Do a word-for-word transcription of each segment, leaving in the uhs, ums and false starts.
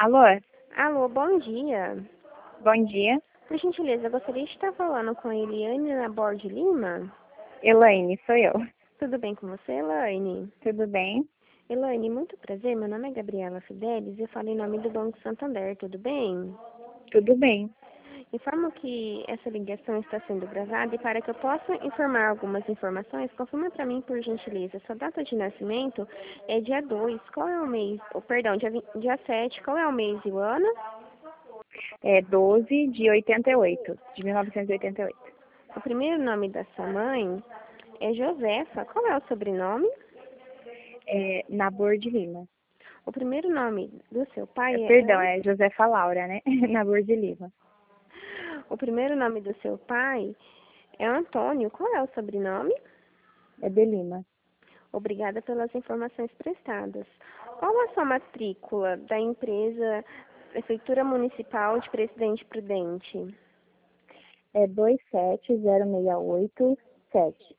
Alô, Alô, bom dia. bom dia. Por gentileza, eu gostaria de estar falando com a Eliane Laborde Lima. Elaine, sou eu. Tudo bem com você, Elaine? Tudo bem? Elaine, muito prazer. Meu nome é Gabriela Fidelis e eu falo em nome do Banco Santander. Tudo bem? Tudo bem. Informo que essa ligação está sendo gravada e para que eu possa informar algumas informações, confirma para mim, por gentileza, sua data de nascimento é dia dois. Qual é o mês? Oh, perdão, dia, vinte dia sete. Qual é o mês e o ano? É doze de oitenta e oito, de mil novecentos e oitenta e oito. O primeiro nome da sua mãe é Josefa. Qual é o sobrenome? É Nabor de Lima. O primeiro nome do seu É, pai é... perdão, é Josefa Laura, né? Nabor de Lima. O primeiro nome do seu pai é Antônio. Qual é o sobrenome? É de Lima. Obrigada pelas informações prestadas. Qual a sua matrícula da empresa Prefeitura Municipal de Presidente Prudente? É dois sete zero seis oito sete.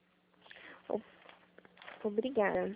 Obrigada.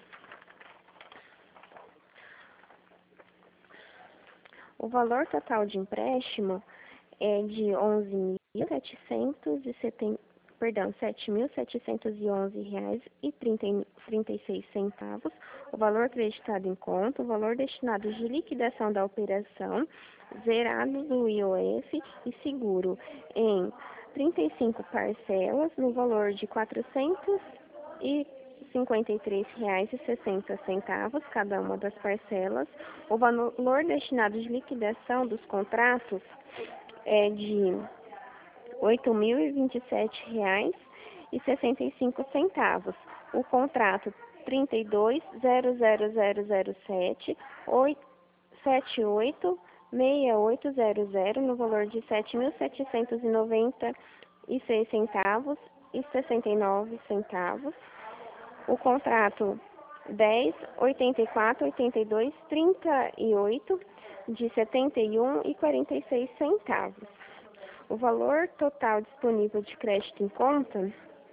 O valor total de empréstimo é de onze mil setecentos e setenta, perdão, sete mil setecentos e onze reais e trinta e seis centavos. O valor acreditado em conta, o valor destinado de liquidação da operação, zerado do I O F e seguro em trinta e cinco parcelas no valor de quatrocentos e cinquenta e três reais e sessenta centavos cada uma das parcelas. O valor destinado de liquidação dos contratos é de oito mil e vinte e sete reais e sessenta e cinco centavos. O contrato trinta e dois zero zero zero zero sete sete oito seis oito zero zero no valor de sete mil setecentos e noventa e seis centavos e sessenta e nove centavos. O contrato dez oitenta e quatro oitenta e dois trinta e oito de setenta e um e quarenta e seis centavos. O valor total disponível de crédito em conta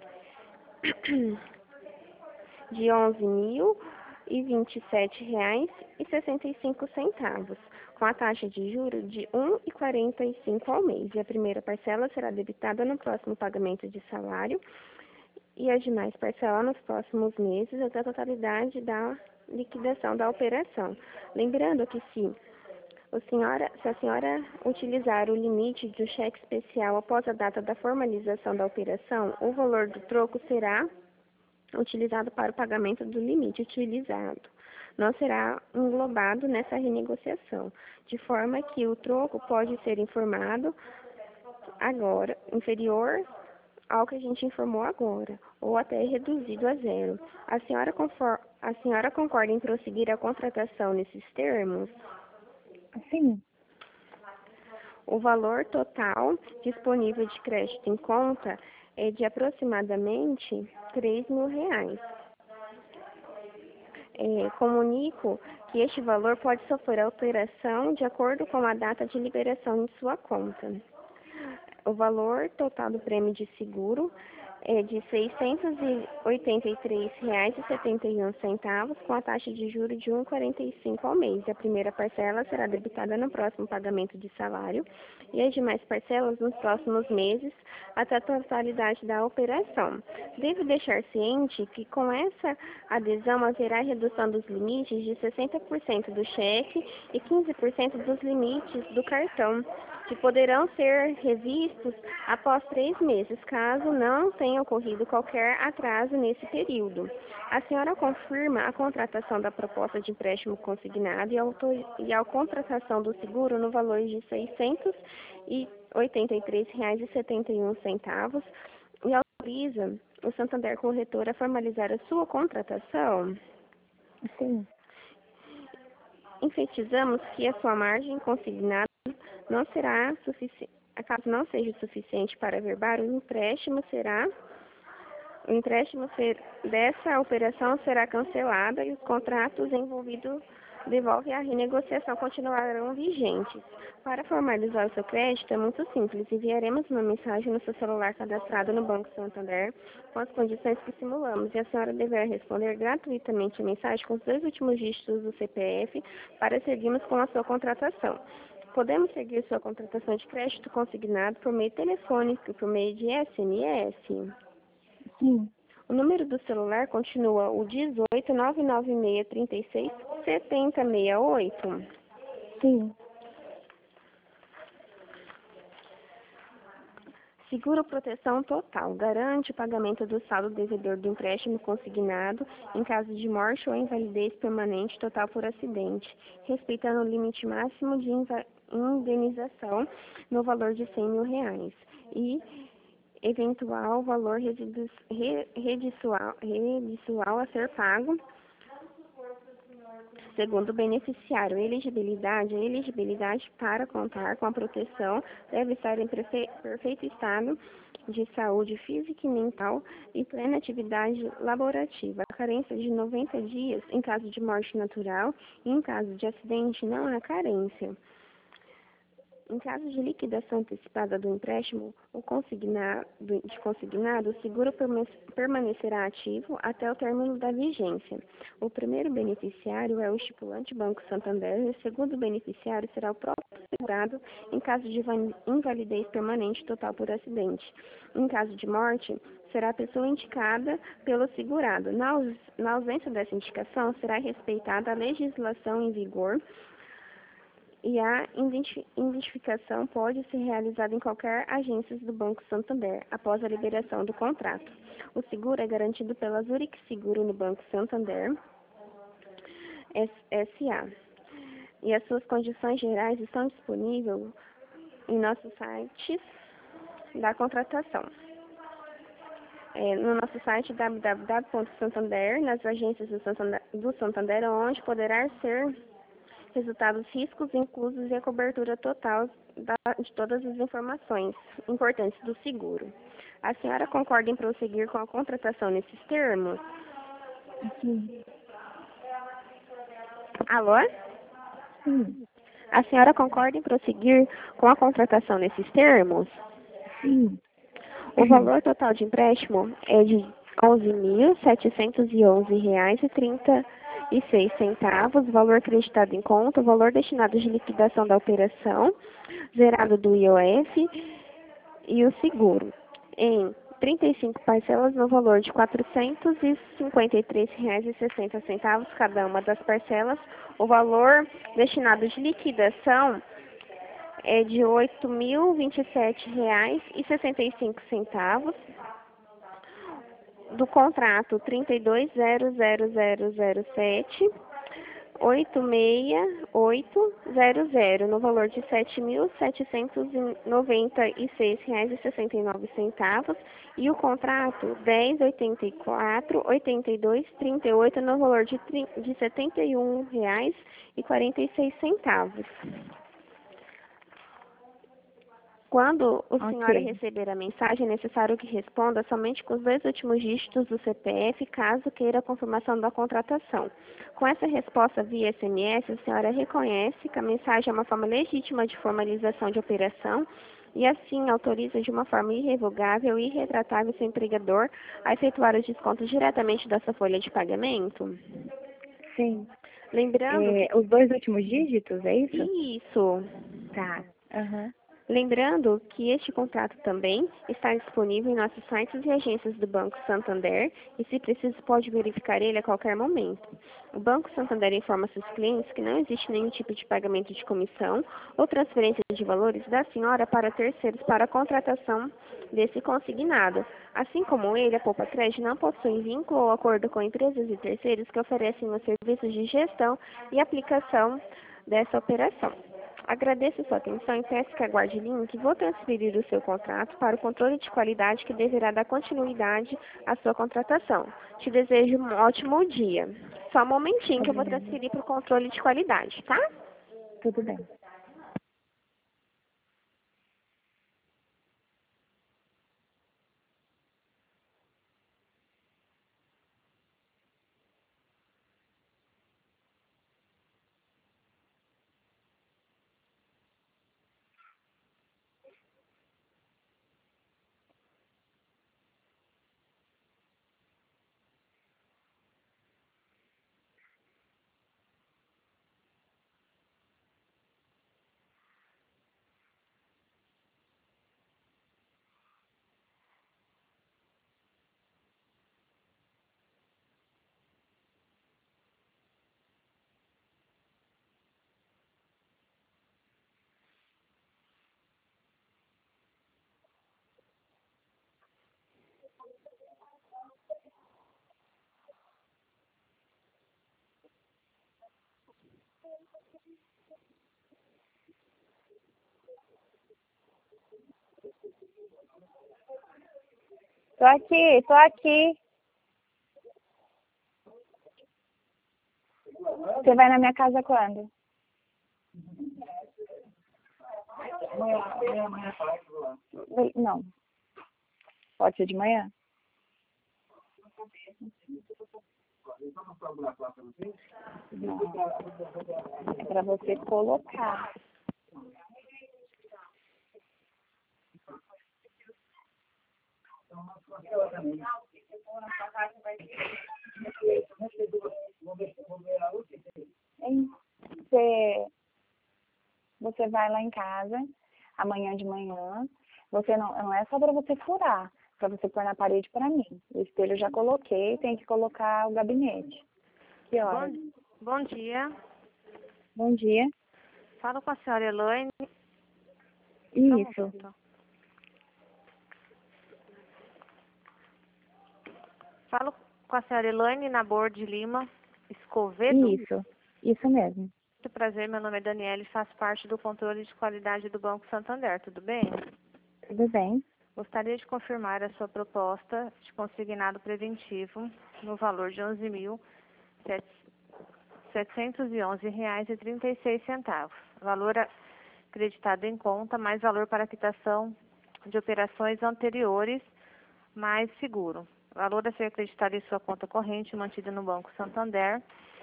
de onze mil e vinte e sete reais e sessenta e cinco centavos, com a taxa de juros de um vírgula quarenta e cinco ao mês. E a primeira parcela será debitada no próximo pagamento de salário e as demais parcelas nos próximos meses até a totalidade da liquidação da operação. Lembrando que se a senhora, se a senhora utilizar o limite do cheque especial após a data da formalização da operação, o valor do troco será utilizado para o pagamento do limite utilizado. Não será englobado nessa renegociação, de forma que o troco pode ser informado agora, inferior ao que a gente informou agora, ou até reduzido a zero. A senhora, confor, a senhora concorda em prosseguir a contratação nesses termos? Sim. O valor total disponível de crédito em conta é de aproximadamente três mil reais. É, comunico que este valor pode sofrer alteração de acordo com a data de liberação de sua conta. O valor total do prêmio de seguro é de seiscentos e oitenta e três reais e setenta e um centavos, com a taxa de juros de um vírgula quarenta e cinco ao mês. A primeira parcela será debitada no próximo pagamento de salário e as demais parcelas nos próximos meses até a totalidade da operação. Devo deixar ciente que com essa adesão haverá redução dos limites de sessenta por cento do cheque e quinze por cento dos limites do cartão, que poderão ser revistos após três meses, caso não tenha ocorrido qualquer atraso nesse período. A senhora confirma a contratação da proposta de empréstimo consignado e, autor... e a contratação do seguro no valor de seiscentos e oitenta e três reais e setenta e um centavos e autoriza o Santander Corretora a formalizar a sua contratação? Sim. Enfatizamos que a sua margem consignada não será suficiente, caso não seja suficiente para averbar, o empréstimo será o empréstimo ser, dessa operação será cancelada e os contratos envolvidos devolve e a renegociação continuarão vigentes. Para formalizar o seu crédito é muito simples. Enviaremos uma mensagem no seu celular cadastrado no Banco Santander com as condições que simulamos e a senhora deverá responder gratuitamente a mensagem com os dois últimos dígitos do C P F para seguirmos com a sua contratação. Podemos seguir sua contratação de crédito consignado por meio telefônico e por meio de S M S. Sim. O número do celular continua o dezoito, nove nove seis, trinta e seis, setenta e sessenta e oito. Sim. Seguro proteção total. Garante o pagamento do saldo devedor do empréstimo consignado em caso de morte ou invalidez permanente total por acidente, respeitando o limite máximo de indenização no valor de cem mil reais e eventual valor residu re redisual, redisual a ser pago segundo o beneficiário. Elegibilidade. A elegibilidade para contar com a proteção deve estar em perfeito estado de saúde física e mental e plena atividade laborativa. A carência de noventa dias em caso de morte natural e em caso de acidente não há carência. Em caso de liquidação antecipada do empréstimo ou consignado, de consignado, o seguro permanecerá ativo até o término da vigência. O primeiro beneficiário é o estipulante Banco Santander e o segundo beneficiário será o próprio segurado em caso de invalidez permanente total por acidente. Em caso de morte, será a pessoa indicada pelo segurado. Na, aus na ausência dessa indicação, será respeitada a legislação em vigor e a identificação pode ser realizada em qualquer agência do Banco Santander, após a liberação do contrato. O seguro é garantido pela Zurich Seguro no Banco Santander, S A E as suas condições gerais estão disponíveis em nossos sites da contratação. É, no nosso site w w w ponto santander, nas agências do Santander, do Santander, onde poderá ser resultados, riscos inclusos e a cobertura total da, de todas as informações importantes do seguro. A senhora concorda em prosseguir com a contratação nesses termos? Sim. Alô? Sim. A senhora concorda em prosseguir com a contratação nesses termos? Sim. O valor total de empréstimo é de onze mil setecentos e onze reais e trinta e seis centavos, valor acreditado em conta, o valor destinado de liquidação da operação, zerado do I O F e o seguro, em trinta e cinco parcelas no valor de quatrocentos e cinquenta e três reais e sessenta centavos cada uma das parcelas. O valor destinado de liquidação é de oito mil e vinte e sete reais e sessenta e cinco centavos. Do contrato trinta e dois zero zero zero zero sete oito seis oito zero zero no valor de sete mil setecentos e noventa e seis reais e sessenta e nove centavos e o contrato dez oitenta e quatro oitenta e dois trinta e oito no valor de de setenta e um reais e quarenta e seis centavos. Quando o senhor Ok. receber a mensagem, é necessário que responda somente com os dois últimos dígitos do C P F, caso queira a confirmação da contratação. Com essa resposta via S M S, a senhora reconhece que a mensagem é uma forma legítima de formalização de operação e, assim, autoriza de uma forma irrevogável e irretratável seu empregador a efetuar os descontos diretamente da sua folha de pagamento? Sim. Lembrando É, que... os dois últimos dígitos, é isso? Isso. Tá. Aham. Lembrando que este contrato também está disponível em nossos sites e agências do Banco Santander e, se preciso, pode verificar ele a qualquer momento. O Banco Santander informa seus clientes que não existe nenhum tipo de pagamento de comissão ou transferência de valores da senhora para terceiros para a contratação desse consignado. Assim como ele, a Poupa Crédito não possui vínculo ou acordo com empresas e terceiros que oferecem os serviços de gestão e aplicação dessa operação. Agradeço sua atenção e peço que aguarde link. Vou transferir o seu contrato para o controle de qualidade que deverá dar continuidade à sua contratação. Te desejo um ótimo dia. Só um momentinho que eu vou Obrigada. transferir para o controle de qualidade, tá? Tudo bem. Tô aqui, tô aqui. Você vai na minha casa quando? Não. Pode ser de manhã? Não. É pra você colocar. Hein? Você, você vai lá em casa, amanhã de manhã. Você não, não é só para você furar, para você pôr na parede para mim. O espelho eu já coloquei, tem que colocar o gabinete. Que horas? Bom, bom dia. Bom dia. Falo com a senhora Elaine. Isso, Falo com a senhora Elaine Nabor de Lima Escovedo. isso, isso mesmo. Muito prazer, meu nome é Daniela e faço parte do controle de qualidade do Banco Santander, tudo bem? Tudo bem? Gostaria de confirmar a sua proposta de consignado preventivo no valor de onze mil setecentos e onze reais e trinta e seis centavos. Valor acreditado em conta, mais valor para quitação de operações anteriores, mais seguro. Valor a ser acreditado em sua conta corrente, mantida no Banco Santander,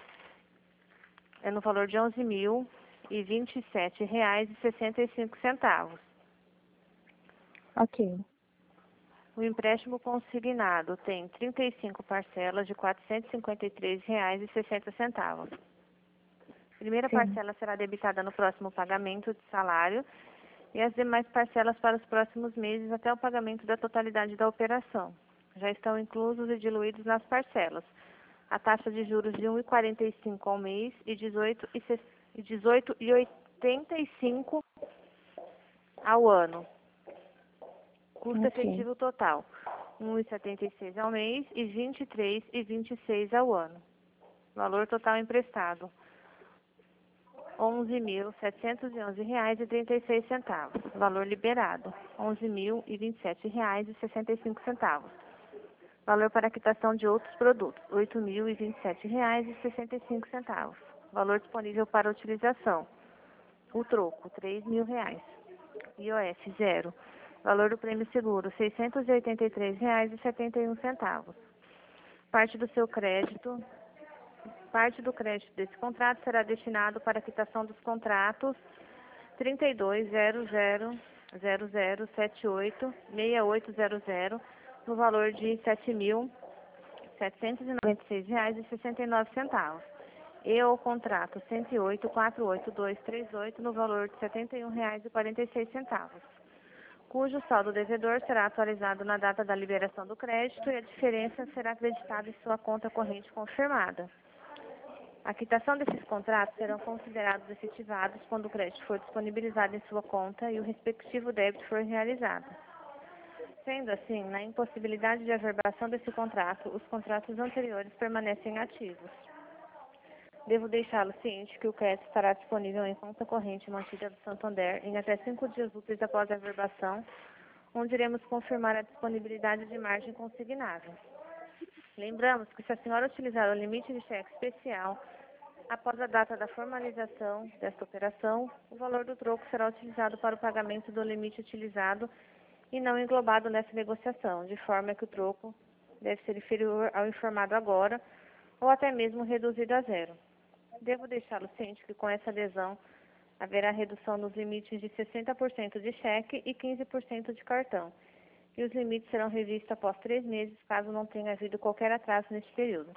é no valor de onze mil e vinte e sete reais e sessenta e cinco centavos. Ok. O empréstimo consignado tem trinta e cinco parcelas de quatrocentos e cinquenta e três reais e sessenta centavos. Primeira Sim. parcela será debitada no próximo pagamento de salário e as demais parcelas para os próximos meses até o pagamento da totalidade da operação. Já estão inclusos e diluídos nas parcelas a taxa de juros de um vírgula quarenta e cinco ao mês e dezoito vírgula oitenta e cinco ao ano. Custo Ok. efetivo total, um vírgula setenta e seis ao mês e vinte e três vírgula vinte e seis ao ano. Valor total emprestado, onze mil setecentos e onze reais e trinta e seis centavos. Valor liberado, onze mil e vinte e sete reais e sessenta e cinco centavos. Valor para quitação de outros produtos, oito mil e vinte e sete reais e sessenta e cinco centavos. Valor disponível para utilização, o troco, três mil reais. I O F, zero. Valor do prêmio seguro, seiscentos e oitenta e três reais e setenta e um centavos. Parte do seu crédito, parte do crédito desse contrato será destinado para a quitação dos contratos trinta e dois zero zero zero zero sete oito seis oito zero zero no valor de sete mil setecentos e noventa e seis reais e sessenta e nove centavos. E o contrato cento e oito quatro oito dois três oito no valor de setenta e um reais e quarenta e seis centavos, cujo saldo devedor será atualizado na data da liberação do crédito e a diferença será acreditada em sua conta corrente confirmada. A quitação desses contratos serão considerados efetivados quando o crédito for disponibilizado em sua conta e o respectivo débito for realizado. Sendo assim, na impossibilidade de averbação desse contrato, os contratos anteriores permanecem ativos. Devo deixá-lo ciente que o crédito estará disponível em conta corrente mantida do Santander em até cinco dias úteis após a averbação, onde iremos confirmar a disponibilidade de margem consignável. Lembramos que se a senhora utilizar o limite de cheque especial, após a data da formalização desta operação, o valor do troco será utilizado para o pagamento do limite utilizado e não englobado nessa negociação, de forma que o troco deve ser inferior ao informado agora, ou até mesmo reduzido a zero. Devo deixá-lo ciente que com essa adesão haverá redução nos limites de sessenta por cento de cheque e quinze por cento de cartão, e os limites serão revistos após três meses, caso não tenha havido qualquer atraso neste período.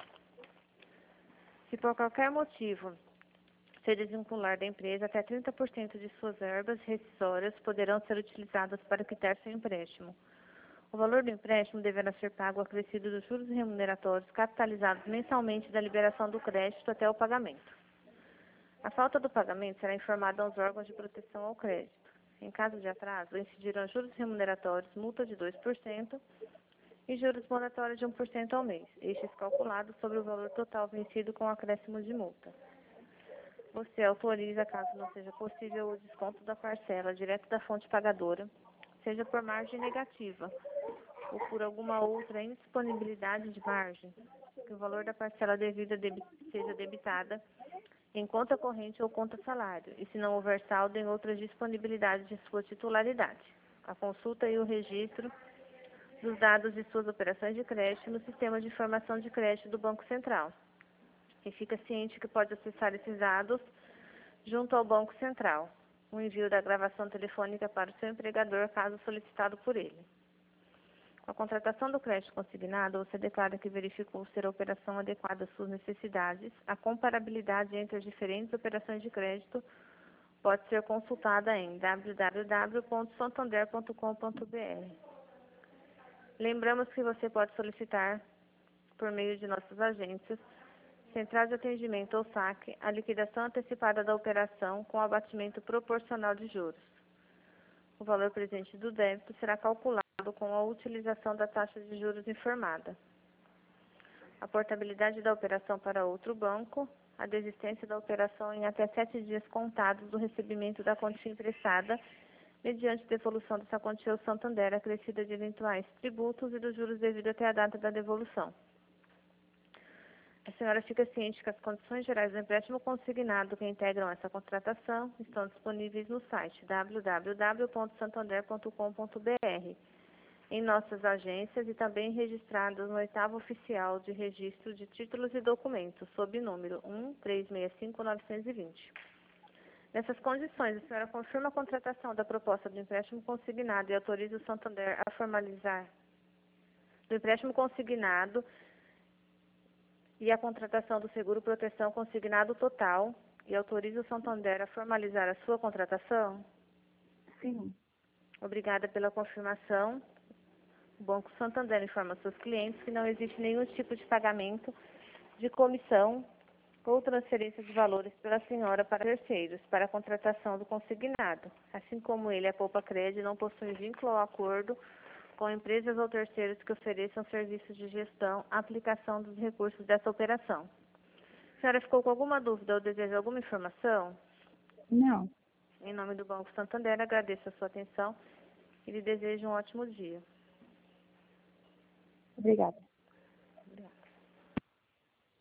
Se por qualquer motivo se desvincular da empresa, até trinta por cento de suas verbas rescisórias poderão ser utilizadas para quitar seu empréstimo. O valor do empréstimo deverá ser pago acrescido dos juros remuneratórios capitalizados mensalmente da liberação do crédito até o pagamento. A falta do pagamento será informada aos órgãos de proteção ao crédito. Em caso de atraso, incidirão juros remuneratórios, multa de dois por cento e juros moratórios de um por cento ao mês, estes calculados sobre o valor total vencido com acréscimo de multa. Você autoriza, caso não seja possível, o desconto da parcela direto da fonte pagadora, seja por margem negativa, ou por alguma outra indisponibilidade de margem, que o valor da parcela devida debi seja debitada em conta corrente ou conta salário, e se não houver saldo em outras disponibilidades de sua titularidade. A consulta e o registro dos dados de suas operações de crédito no sistema de informação de crédito do Banco Central. E fica ciente que pode acessar esses dados junto ao Banco Central. O envio da gravação telefônica para o seu empregador, caso solicitado por ele. Com a contratação do crédito consignado, você declara que verificou ser a operação adequada às suas necessidades. A comparabilidade entre as diferentes operações de crédito pode ser consultada em w w w ponto santander ponto com ponto b r. Lembramos que você pode solicitar, por meio de nossas agências, Central de Atendimento ou saque, a liquidação antecipada da operação com abatimento proporcional de juros. O valor presente do débito será calculado com a utilização da taxa de juros informada. A portabilidade da operação para outro banco, a desistência da operação em até sete dias contados do recebimento da quantia emprestada, mediante devolução dessa quantia ao Santander, acrescida de eventuais tributos e dos juros devidos até a data da devolução. A senhora fica ciente que as condições gerais do empréstimo consignado que integram essa contratação estão disponíveis no site w w w ponto santander ponto com ponto b r, em nossas agências e também registradas no oitavo oficial de registro de títulos e documentos, sob número um três seis cinco nove dois zero. Nessas condições, a senhora confirma a contratação da proposta do empréstimo consignado e autoriza o Santander a formalizar do empréstimo consignado e a contratação do seguro proteção consignado total e autoriza o Santander a formalizar a sua contratação? Sim. Obrigada pela confirmação. O Banco Santander informa seus clientes que não existe nenhum tipo de pagamento de comissão ou transferência de valores pela senhora para terceiros para a contratação do consignado, assim como ele, a Poupa Cred, não possui vínculo ou acordo com empresas ou terceiros que ofereçam serviços de gestão, aplicação dos recursos dessa operação. A senhora ficou com alguma dúvida ou deseja alguma informação? Não. Em nome do Banco Santander, agradeço a sua atenção e lhe desejo um ótimo dia. Obrigada.